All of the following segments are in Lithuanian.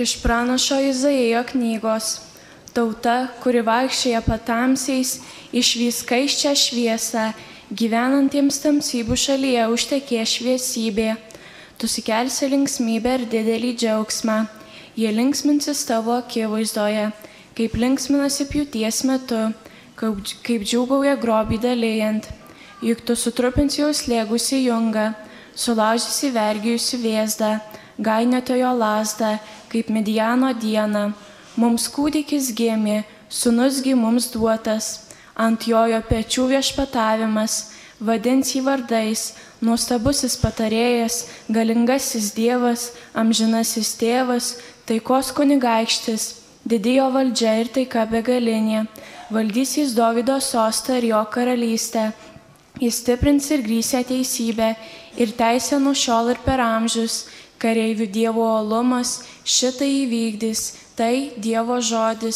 Iš pranašo Izaijo knygos. Tauta, kuri vaikščioja patamsiais, išvys skaisčią šviesą, gyvenantiems tamsybių šalyje užtekės šviesybė. Tu sukelsi linksmybę ir didelį džiaugsmą. Jie linksminsis tavo akivaizdoje, kaip linksminasi pjūties metu, kaip džiūgauja grobį dalijant. Juk tu sutrupinsi jau slėgusi jungą, sulaužysi vergijusi vėzdą, gainiotojo lazdą, kaip Midjano dieną. Mums kūdikis gimė, sūnusgi mums duotas, ant jojo pečių viešpatavimas, vadins jį vardais, nuostabusis patarėjas, galingasis Dievas, amžinasis tėvas, taikos kunigaikštis, didėjo valdžia ir taika begalinė, valdys jis Dovydo sostą ir jo karalystę. Jis stiprins ir grįsia teisybę ir teisę nuo šiol ir per amžius, kareivių Dievo uolumas šitai įvykdys, tai Dievo žodis.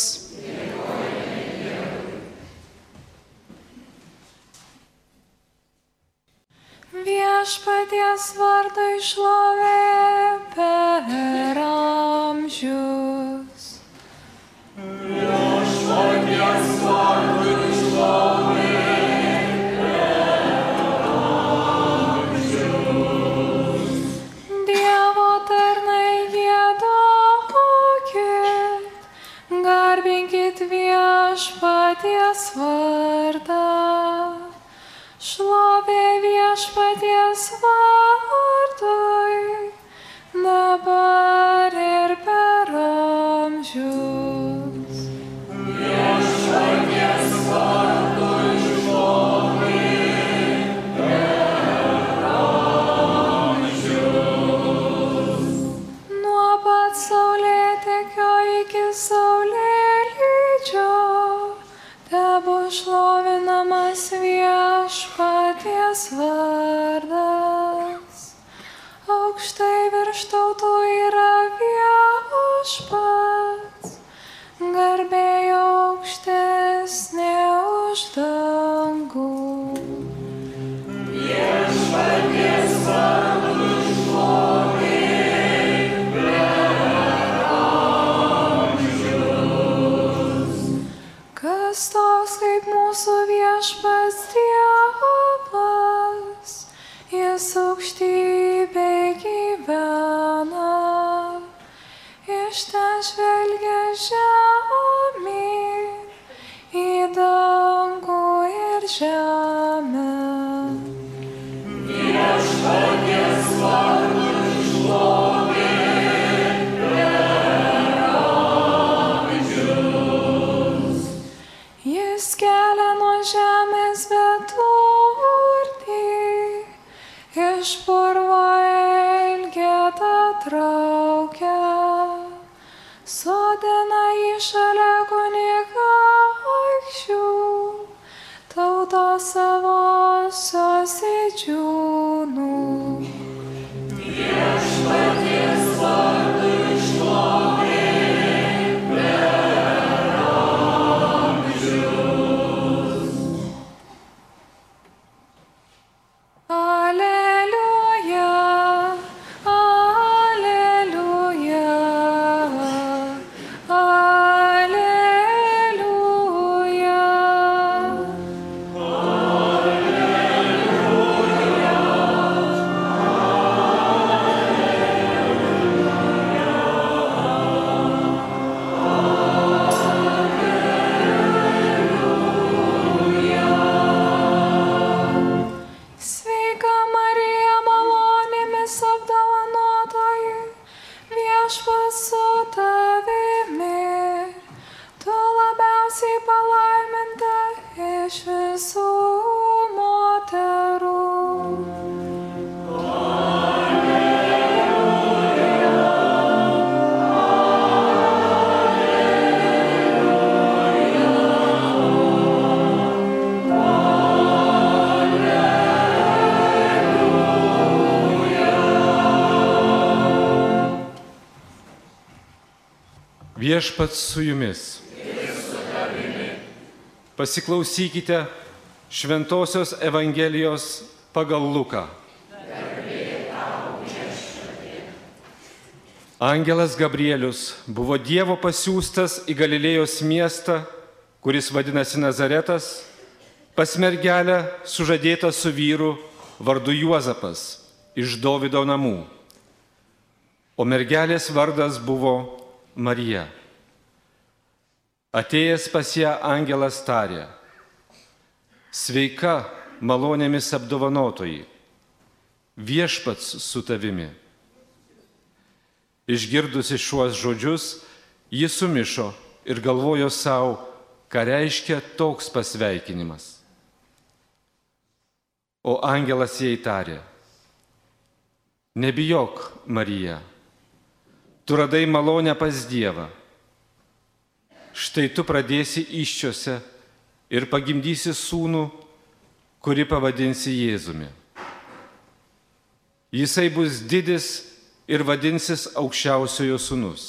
Viešpaties vardui šlovė per amžius. Viešpaties vardui šlovė per amžius. Dievo tarnai giedokit, garbinkit viešpaties vardą. Šlovė viešpaties vardui, dabar ir per amžius. Viešpaties vardui šlovė per amžius. Nuo pat saulėtekio iki saulėlydžio, tebu šlovinamas viešpaties vardas. Aukštai virš tautų yra viešpats, garbė jo aukštesnė už dangų. Viešpaties vardui šlovė per amžius. Kas toks kaip mūsų viešpats Dievas, jis aukštybėj gyvena, iš ten žvelgia žemyn į dangų ir žemę. Viešpaties vardui šlovė per amžius. Jis kelia nuo žemės beturtį, iš purvo elgetą traukia, sodina jį šalia kunigaikščių, tautos savosios didžiūnų. Viešpaties vardui šlovė per amžius. Aleliuja, aleliuja, aleliuja. Sveika Marija, malonėmis apdovanotoji, viešpats su tavimi, tu labiausiai palaiminta iš visų moterų. Viešpats su jumis. Pasiklausykite Šventosios Evangelijos pagal Luką. Angelas Gabrielius buvo Dievo pasiųstas į Galilėjos miestą, kuris vadinasi Nazaretas, pas mergelę sužadėtą su vyru vardu Juozapas iš Dovydo namų. O mergelės vardas buvo Marija. Atėjęs pas ją angelas tarė: Sveika, malonėmis apdovanotoji, viešpats su tavimi. Išgirdusi šiuos žodžius, ji sumišo ir galvojo savo, ką reiškia toks pasveikinimas. O angelas jai tarė: Nebijok, Marija, tu radai malonę pas Dievą. Štai tu pradėsi įsčiose ir pagimdysi sūnų, kurį pavadinsi Jėzumi. Jisai bus didis ir vadinsis Aukščiausiojo sūnus.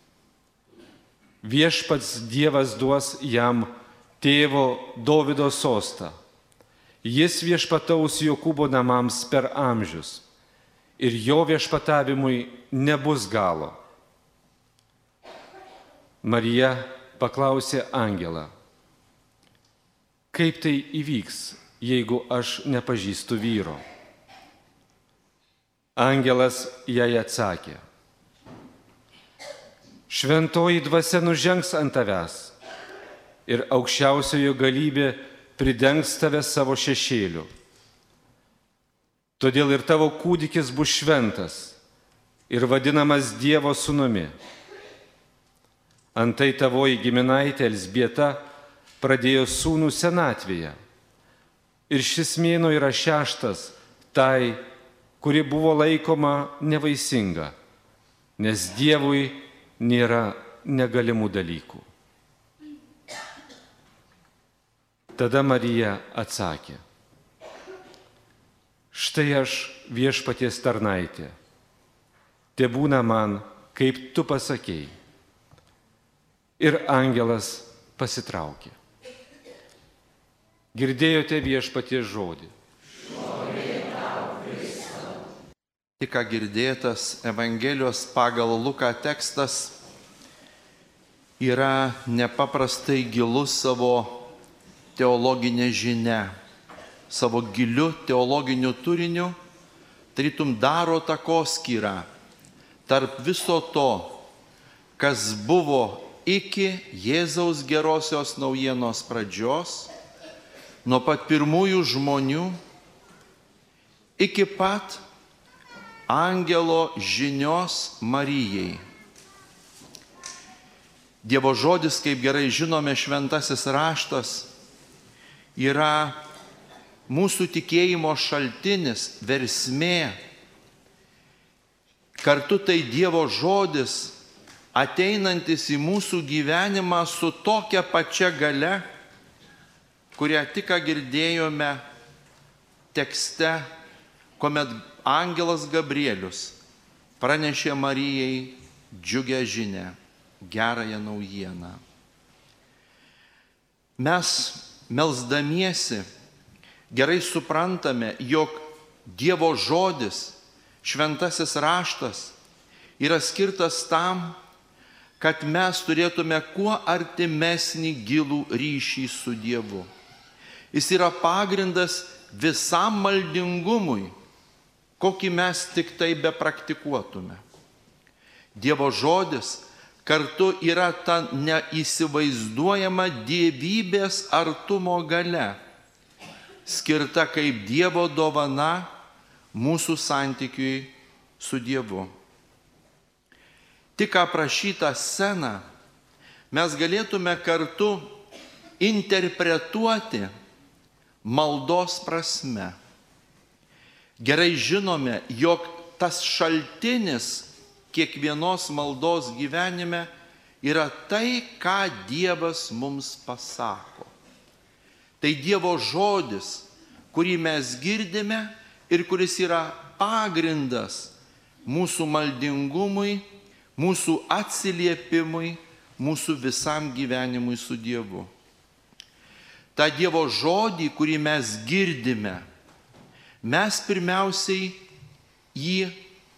Viešpats Dievas duos jam tėvo Dovydo sostą. Jis viešpataus Jokūbo namams per amžius ir jo viešpatavimui nebus galo. Marija paklausė angelą: Kaip tai įvyks, jeigu aš nepažįstu vyro? Angelas jai atsakė: Šventoji dvasia nužengs ant tavęs ir Aukščiausiojo galybė pridengs tave savo šešėliu. Todėl ir tavo kūdikis bus šventas ir vadinamas Dievo sūnumi. Antai tavoji giminaitė Elzbieta pradėjo sūnų senatvėje. Ir šis mėnuo yra 6 tai, kuri buvo laikoma nevaisinga, nes Dievui nėra negalimų dalykų. Tada Marija atsakė: Štai aš viešpaties tarnaitė, tebūna man, kaip tu pasakei. Ir angelas pasitraukė. Girdėjote viešpaties žodį. Tik ką girdėtas Evangelijos pagal Luką tekstas yra nepaprastai gilus savo teologinė žinia, savo giliu teologiniu turiniu, tarytum daro takoskyrą tarp viso to, kas buvo iki Jėzaus gerosios naujienos pradžios, nuo pat pirmųjų žmonių iki pat angelo žinios Marijai. Dievo žodis, kaip gerai žinome, šventasis raštas, yra mūsų tikėjimo šaltinis, versmė. Kartu tai Dievo žodis, ateinantis į mūsų gyvenimą su tokia pačia galia, kurią tik ką girdėjome tekste, kuomet angelas Gabrielius pranešė Marijai džiugią žinią, gerąją naujieną. Mes, melsdamiesi, gerai suprantame, jog Dievo žodis, šventasis raštas, yra skirtas tam, kad mes turėtume kuo artimesnį gilų ryšį su Dievu. Jis yra pagrindas visam maldingumui, kokį mes tik tai bepraktikuotume. Dievo žodis kartu yra ta neįsivaizduojama dievybės artumo galia, skirta kaip Dievo dovana mūsų santykiui su Dievu. Tik aprašytą sceną mes galėtume kartu interpretuoti maldos prasme. Gerai žinome, jog tas šaltinis kiekvienos maldos gyvenime yra tai, ką Dievas mums pasako. Tai Dievo žodis, kurį mes girdime ir kuris yra pagrindas mūsų maldingumui, mūsų atsiliepimui, mūsų visam gyvenimui su Dievu. Ta Dievo žodį, kurį mes girdime, mes pirmiausiai jį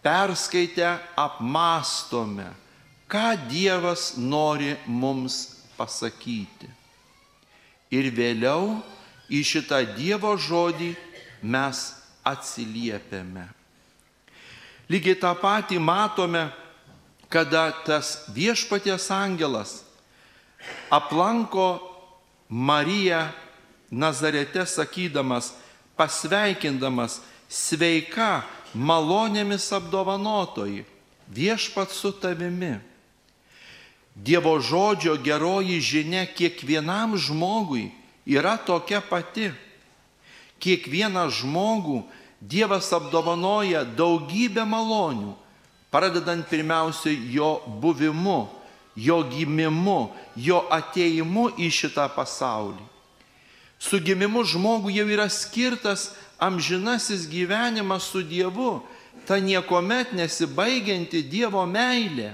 perskaitę apmąstome, ką Dievas nori mums pasakyti. Ir vėliau į šitą Dievo žodį mes atsiliepiame. Lygiai tą patį matome, kada tas Viešpaties angelas aplanko Mariją Nazarete sakydamas, pasveikindamas, sveika, malonėmis apdovanotoji, viešpats su tavimi. Dievo žodžio geroji žinia kiekvienam žmogui yra tokia pati. Kiekvieną žmogų Dievas apdovanoja daugybę malonių, pradedant pirmiausia jo buvimu, jo gimimu, jo atėjimu į šitą pasaulį. Su gimimu žmogui jau yra skirtas amžinasis gyvenimas su Dievu, ta niekuomet nesibaigianti Dievo meilė.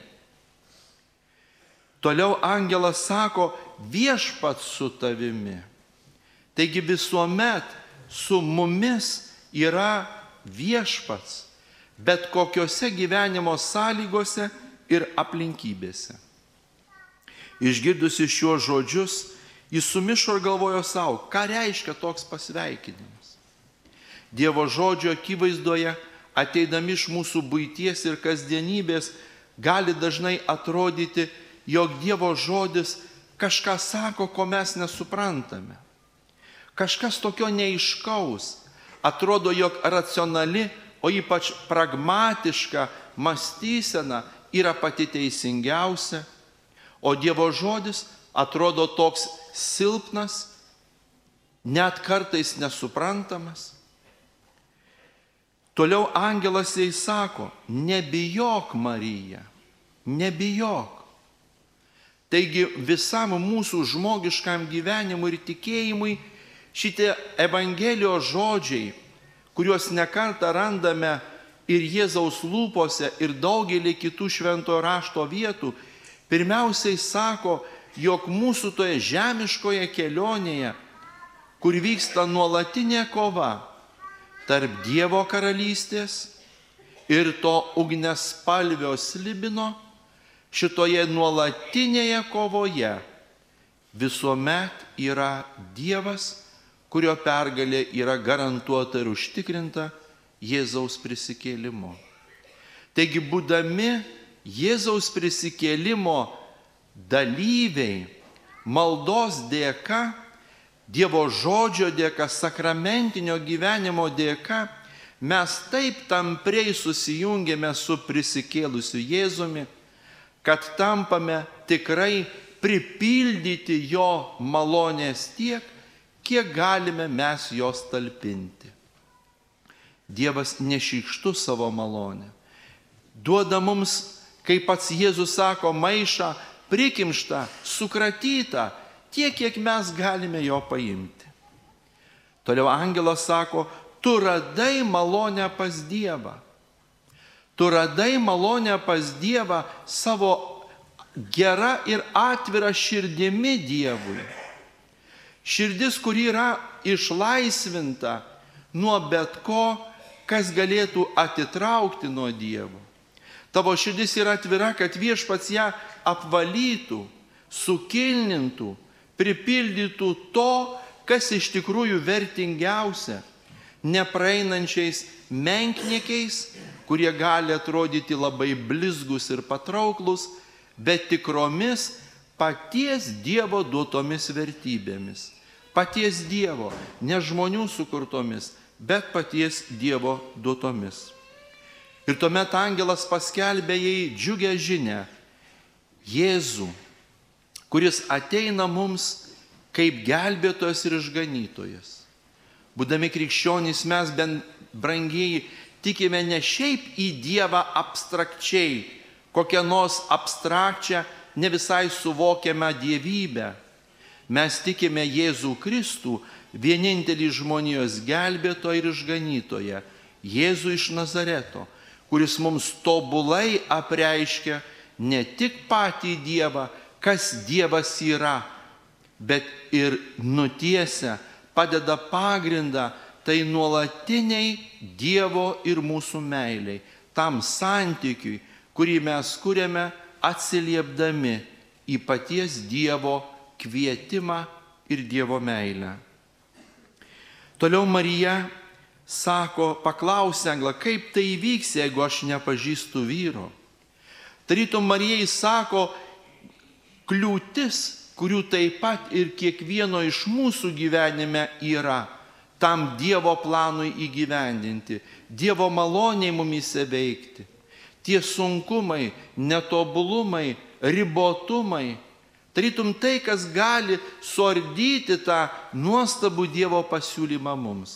Toliau angelas sako, viešpats su tavimi. Taigi visuomet su mumis yra viešpats, bet kokiose gyvenimo sąlygose ir aplinkybėse. Išgirdusi šiuos žodžius, jis sumišo ir galvojo savo, ką reiškia toks pasveikinimas. Dievo žodžio akivaizdoje, ateidami iš mūsų buities ir kasdienybės, gali dažnai atrodyti, jog Dievo žodis kažką sako, ko mes nesuprantame. Kažkas tokio neiškaus. Atrodo, jog racionali, o ypač pragmatiška mąstysena yra pati teisingiausia, o Dievo žodis atrodo toks silpnas, net kartais nesuprantamas. Toliau angelas jai sako, nebijok, Marija, nebijok. Taigi visam mūsų žmogiškam gyvenimui ir tikėjimui šitie Evangelijos žodžiai, kuriuos nekartą randame ir Jėzaus lūpose, ir daugelį kitų šventojo rašto vietų, pirmiausiai sako, jog mūsų toje žemiškoje kelionėje, kur vyksta nuolatinė kova tarp Dievo karalystės ir to ugniaspalvio slibino, šitoje nuolatinėje kovoje visuomet yra Dievas, kurio pergalė yra garantuota ir užtikrinta Jėzaus prisikėlimo. Taigi, būdami Jėzaus prisikėlimo dalyviai, maldos dėka, Dievo žodžio dėka, sakramentinio gyvenimo dėka, mes taip tampriai susijungiame su prisikėlusiu Jėzumi, kad tampame tikrai pripildyti jo malonės tiek, kiek galime mes jos talpinti. Dievas nešykštus savo malonę. Duoda mums, kaip pats Jėzus sako, maišą prikimštą, sukratytą, tiek, kiek mes galime jo paimti. Toliau angelas sako, tu radai malonę pas Dievą. Tu radai malonę pas Dievą savo gera ir atvira širdimi Dievui. Širdis, kuri yra išlaisvinta nuo bet ko, kas galėtų atitraukti nuo Dievo. Tavo širdis yra atvira, kad viešpats ją apvalytų, sukilnintų, pripildytų to, kas iš tikrųjų vertingiausia, nepraeinančiais menkniekiais, kurie gali atrodyti labai blizgus ir patrauklus, bet tikromis paties Dievo duotomis vertybėmis. Paties Dievo, ne žmonių sukurtomis, bet paties Dievo duotomis. Ir tuomet angelas paskelbė jai džiugę žinią, Jėzų, kuris ateina mums kaip gelbėtojas ir išganytojas. Būdami krikščionys mes, bent brangieji, tikime ne šiaip į Dievą abstrakčiai, kokią nors abstrakčią, ne visai suvokiamą dievybę. Mes tikime Jėzų Kristų, vienintelį žmonijos gelbėtoją ir išganytoją, Jėzų iš Nazareto, kuris mums tobulai apreiškia ne tik patį Dievą, kas Dievas yra, bet ir nutiesia, padeda pagrindą tai nuolatiniai Dievo ir mūsų meiliai, tam santykiui, kurį mes kuriame atsiliepdami į paties Dievo kvietimą ir Dievo meilę. Toliau Marija sako, paklausė angelą, kaip tai įvyks, jeigu aš nepažįstu vyro. Tarytum Marijai sako, kliūtis, kurių taip pat ir kiekvieno iš mūsų gyvenime yra, tam Dievo planui įgyvendinti, Dievo maloniai mumyse veikti. Tie sunkumai, netobulumai, ribotumai, tarytum tai, kas gali suardyti tą nuostabų Dievo pasiūlymą mums.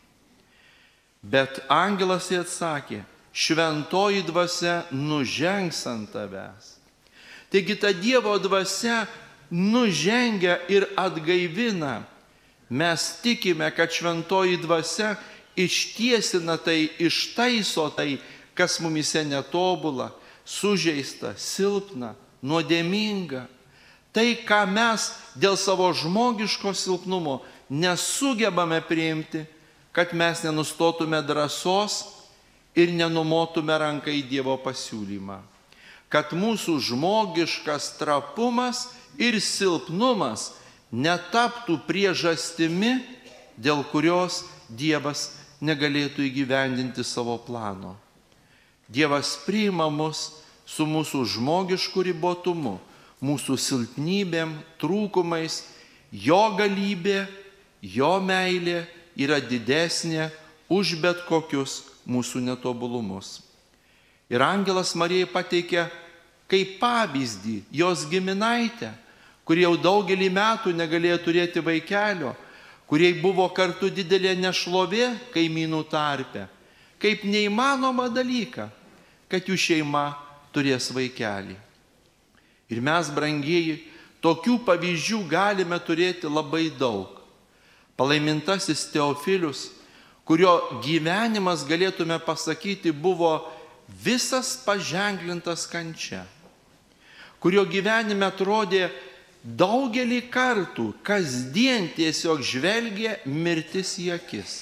Bet angelas jai atsakė, šventoji dvasia nužengs ant tavęs. Taigi ta Dievo dvasia nužengia ir atgaivina. Mes tikime, kad šventoji dvasia ištiesina tai, ištaiso tai, kas mumise netobula, sužeista, silpna, nuodėminga. Tai, ką mes dėl savo žmogiško silpnumo nesugebame priimti, kad mes nenustotume drąsos ir nenumotume ranką į Dievo pasiūlymą. Kad mūsų žmogiškas trapumas ir silpnumas netaptų priežastimi, dėl kurios Dievas negalėtų įgyvendinti savo plano. Dievas priima mus su mūsų žmogišku ribotumu, mūsų silpnybėm, trūkumais, jo galybė, jo meilė yra didesnė už bet kokius mūsų netobulumus. Ir angelas Marijai pateikė kaip pavyzdį jos giminaitę, kurie jau daugelį metų negalėjo turėti vaikelio, kurie buvo kartu didelė nešlovė kaimynų tarpe, kaip neįmanoma dalyką, kad jų šeima turės vaikelį. Ir mes, brangieji, tokių pavyzdžių galime turėti labai daug. Palaimintasis Teofilius, kurio gyvenimas, galėtume pasakyti, buvo visas paženklintas kančia, kurio gyvenime atrodė daugelį kartų, kasdien tiesiog žvelgia mirtis į akis.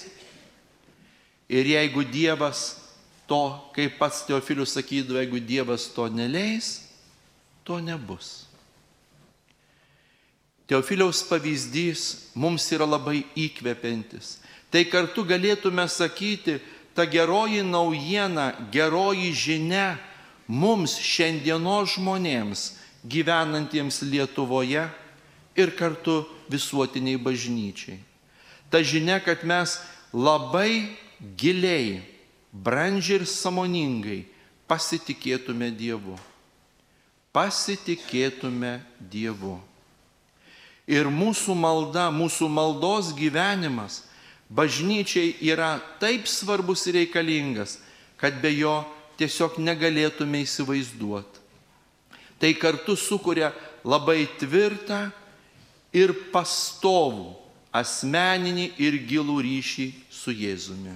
Ir jeigu Dievas to, kaip pats Teofilius sakydavo, jeigu Dievas to neleis, to nebus. Teofiliaus pavyzdys mums yra labai įkvepiantis. Tai kartu galėtume sakyti, ta geroji naujiena, geroji žinia mums šiandienos žmonėms, gyvenantiems Lietuvoje ir kartu visuotiniai bažnyčiai. Ta žinia, kad mes labai giliai, brandžiai ir sąmoningai pasitikėtume Dievu. Pasitikėtume Dievu. Ir mūsų malda, mūsų maldos gyvenimas bažnyčiai yra taip svarbus ir reikalingas, kad be jo tiesiog negalėtume įsivaizduoti. Tai kartu sukuria labai tvirtą ir pastovų asmeninį ir gilų ryšį su Jėzumi.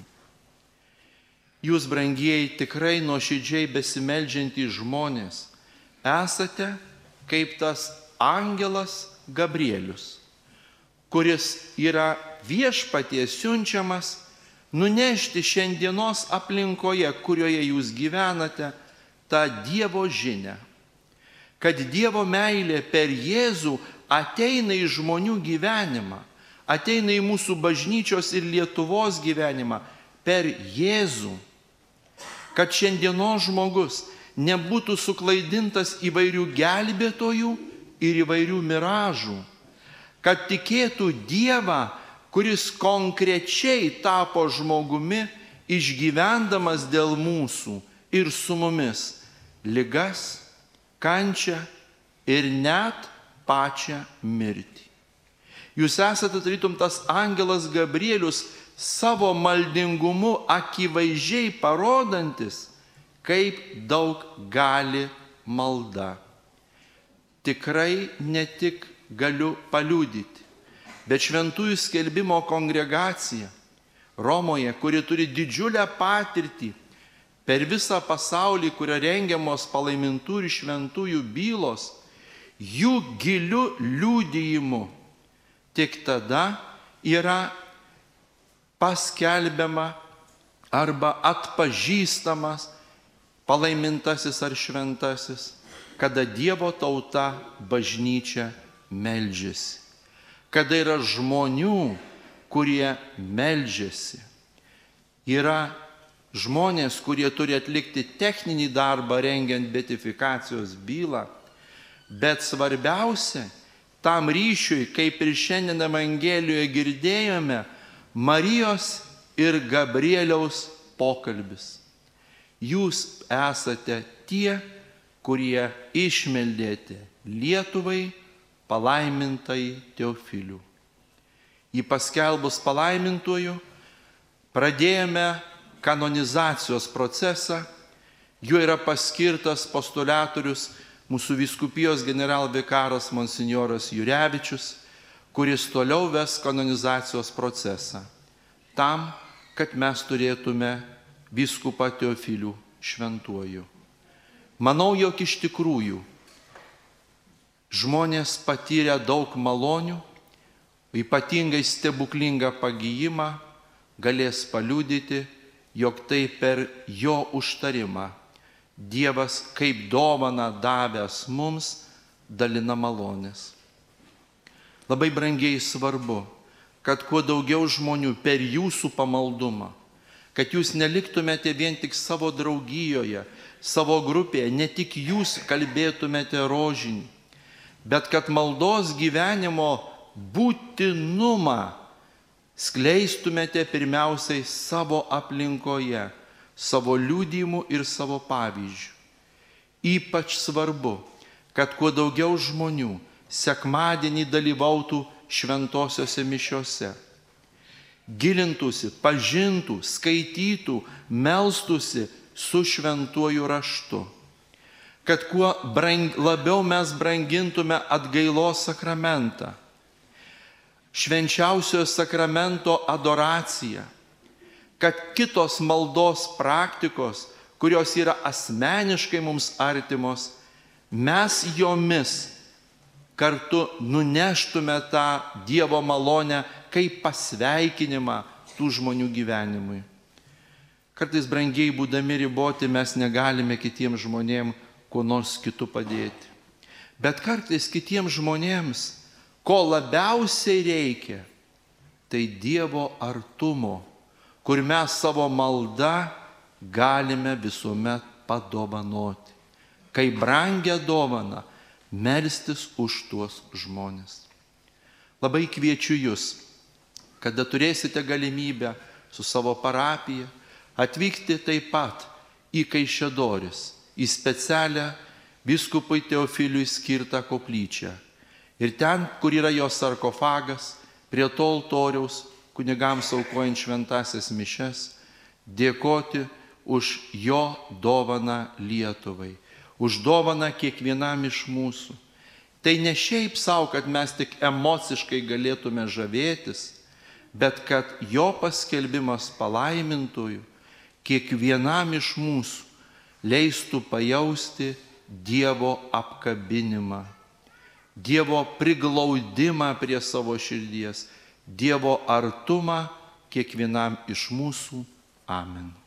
Jūs, brangieji, tikrai nuoširdžiai besimeldžiantys žmonės, esate kaip tas angelas Gabrielius, kuris yra Viešpaties siunčiamas nunešti šiandienos aplinkoje, kurioje jūs gyvenate, tą Dievo žinią. Kad Dievo meilė per Jėzų ateina į žmonių gyvenimą, ateina į mūsų bažnyčios ir Lietuvos gyvenimą per Jėzų. Kad šiandienos žmogus nebūtų suklaidintas įvairių gelbėtojų ir įvairių miražų. Kad tikėtų Dievą, kuris konkrečiai tapo žmogumi, išgyvendamas dėl mūsų ir su mumis ligas, kančią ir net pačią mirtį. Jūs esate tarytum tas angelas Gabrielius savo maldingumu akivaizdžiai parodantis, kaip daug gali malda. Tikrai ne tik galiu paliudyti, bet šventųjų skelbimo kongregacija Romoje, kuri turi didžiulę patirtį per visą pasaulį, kurio rengiamos palaimintų ir šventųjų bylos, jų giliu liudijimu tik tada yra paskelbiama arba atpažįstamas palaimintasis ar šventasis, kada Dievo tauta bažnyčia meldžiasi, kada yra žmonių, kurie meldžiasi. Yra žmonės, kurie turi atlikti techninį darbą rengiant beatifikacijos bylą, bet svarbiausia, tam ryšiui, kaip ir šiandien Evangelijoje girdėjome, Marijos ir Gabrieliaus pokalbis. Jūs esate tie, kurie išmeldėte Lietuvai palaimintai Teofilių. Jį paskelbus palaimintuoju, pradėjome kanonizacijos procesą, juo yra paskirtas postuliatorius mūsų vyskupijos generalvikaras monsinjoras Jurevičius, kuris toliau ves kanonizacijos procesą, tam, kad mes turėtume vyskupą Teofilių šventuoju. Manau, jog iš tikrųjų žmonės patyrė daug malonių, ypatingai stebuklingą pagijimą, galės paliudyti, jog tai per jo užtarimą Dievas kaip dovaną davęs mums dalina malonės. Labai brangiai svarbu, kad kuo daugiau žmonių per jūsų pamaldumą, kad jūs neliktumėte vien tik savo draugijoje, savo grupėje, ne tik jūs kalbėtumėte rožinį, bet kad maldos gyvenimo būtinumą skleistumėte pirmiausiai savo aplinkoje, savo liudijimu ir savo pavyzdžiu. Ypač svarbu, kad kuo daugiau žmonių sekmadienį dalyvautų šventosiose mišiose, gilintųsi, pažintų, skaitytų, melstųsi su šventuoju raštu, kad kuo labiau mes brangintume atgailos sakramentą, švenčiausiojo sakramento adoraciją, kad kitos maldos praktikos, kurios yra asmeniškai mums artimos, mes jomis kartu nuneštume tą Dievo malonę kaip pasveikinimą tų žmonių gyvenimui. Kartais brangiai būdami riboti mes negalime kitiems žmonėms kuo nors kitu padėti. Bet kartais kitiems žmonėms, ko labiausiai reikia, tai Dievo artumo, kur mes savo maldą galime visuomet padovanoti. Kai brangią dovaną melstis už tuos žmonės. Labai kviečiu jūs, kada turėsite galimybę su savo parapija atvykti taip pat į Kaišiadoris, į specialią vyskupui Teofiliui skirtą koplyčią. Ir ten, kur yra jo sarkofagas, prie to altoriaus, kunigams aukojant šventasias mišes, dėkoti už jo dovaną Lietuvai, už dovaną kiekvienam iš mūsų. Tai ne šiaip savo, kad mes tik emociškai galėtume žavėtis, bet kad jo paskelbimas palaimintuoju kiekvienam iš mūsų leistų pajausti Dievo apkabinimą, Dievo priglaudimą prie savo širdies, Dievo artumą kiekvienam iš mūsų. Amen.